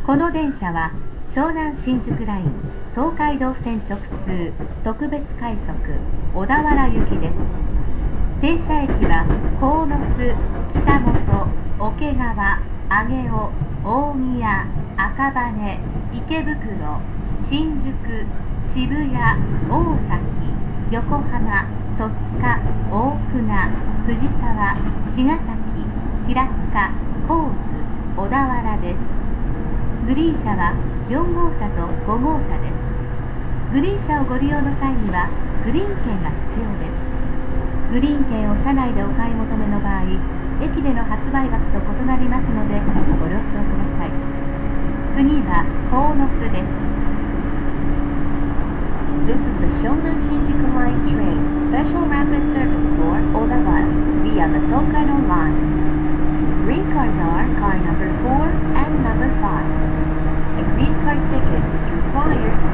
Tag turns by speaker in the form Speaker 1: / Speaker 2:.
Speaker 1: この電車は湘南新宿ライン東海道線直通特別快速小田原行きです。停車駅は鴻巣、北本、桶川、上尾、大宮、赤羽、池袋、新宿、渋谷、大崎、横浜、戸塚、大船、藤沢、茅ヶ崎、平塚、神津、小田原です。グリーン車は4号車と5号車です。グリーン車をご利用の際にはグリーン券が必要です。グリーン券を車内でお買い求めの場合、駅での発売額と異なりますのでご了承ください。次は鴻巣です。This is the Shonan Shinjuku Line train, special rapid service for Odawara via the Tokaido Line. Green cars are car number 4 and number 5. A green card ticket is required